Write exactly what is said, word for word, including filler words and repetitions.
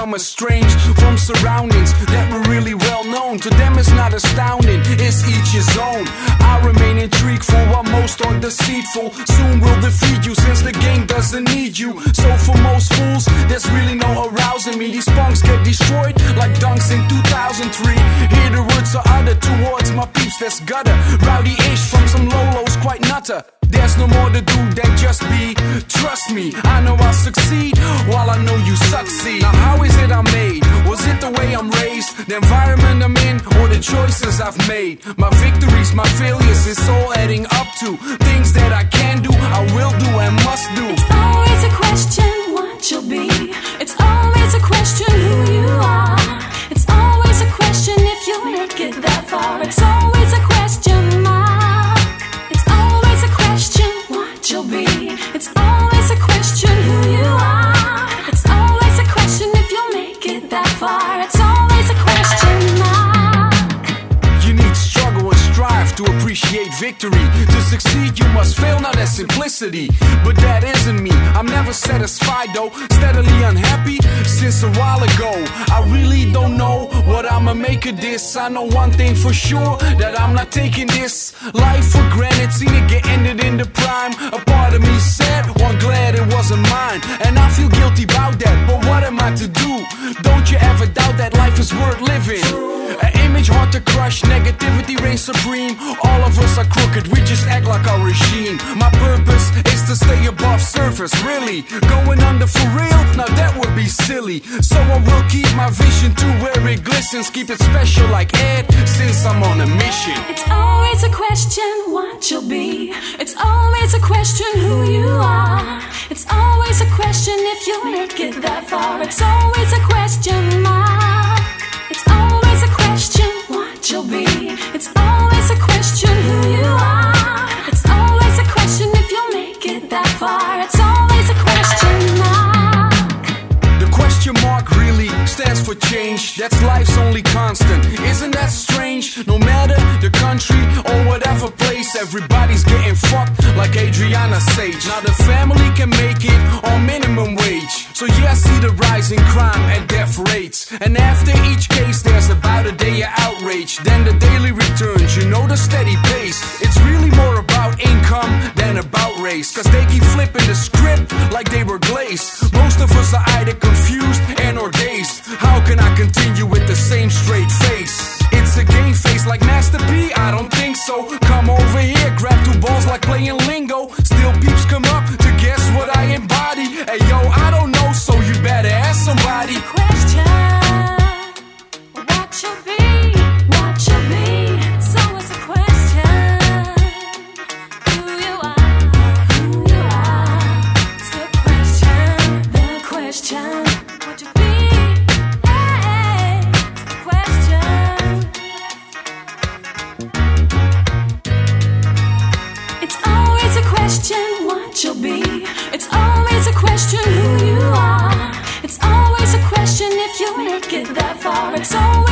I'm estranged from surroundings that were really well known. To them it's not astounding, it's each his own. I remain intrigued for what most are deceitful. Soon will defeat you since the game doesn't need you. So for most fools, there's really no arousing me. These punks get destroyed like dunks in two thousand three. Hear the words are uttered towards my peeps, that's gutter. Rowdy-ish from some lolos, quite nutter. There's no more to do than just be. Trust me, I know I'll succeed while I know you succeed. Now how is it I'm made? Was it the way I'm raised? The environment I'm in or the choices I've made? My victories, my failures, it's all adding up to things that I can do, I will do and must do. It's always a question what you'll be. It's always a question who you are. It's always a question if you'll make it that far. It's always a question mark. It's always a question what you'll be. It's always a question who you are. It's always a question if you'll make it that far. It's always a question mark. You need struggle and strive to appreciate victory. To succeed you must fail, now that's simplicity. But that isn't me, I'm never satisfied though. Steadily unhappy since a while ago. I really don't know what I'ma make of this. I know one thing for sure, that I'm not taking this life for granted. Seen it get ended in the prime. A part of me said, one glad it wasn't mine. And I feel guilty about that, but what am I to do? Don't you ever doubt that life is worth living. An image hard to crush, negativity reigns supreme. All of us are crooked, we just act like our regime. My purpose is to stay above surface, really. Going under for real, now that would be silly. So I will keep my vision to where it glistens. Keep it special like Ed, since I'm on a mission. It's always a question what you'll be. It's always a question who you are. It's always a question if you'll make it that far. It's always a question mark. It's always a question what you'll be. It's always a question who you are. It's always a question if you'll make it that far. It's always a question mark. The question mark really stands for change. That's life's only constant. Isn't that strange? No matter the country or whatever place, everybody's getting fucked like Adriana Sage. Now the family can make it on minimum wage. So yeah, I see the rise in crime and death rates. And after each case there's about a day of outrage. Then the daily returns, you know the steady pace. It's really more about income than about race. Cause they keep flipping the script like they were glazed. Most of us are either confused and or dazed. How can I continue with the same straight face? It's a game face like Master P? I don't think so. Come over here, grab two balls like playing lingo. Still peeps come up to guess what I embody. Hey yo, I don't know, so you better ask somebody. It's a question what you'll be, what you'll be. It's always a question who you are, who you are. It's the question, the question what you'll be. Hey, it's the question. It's always a question what you'll be. It's always a question who you are. It's always a question if you make it that far. It's always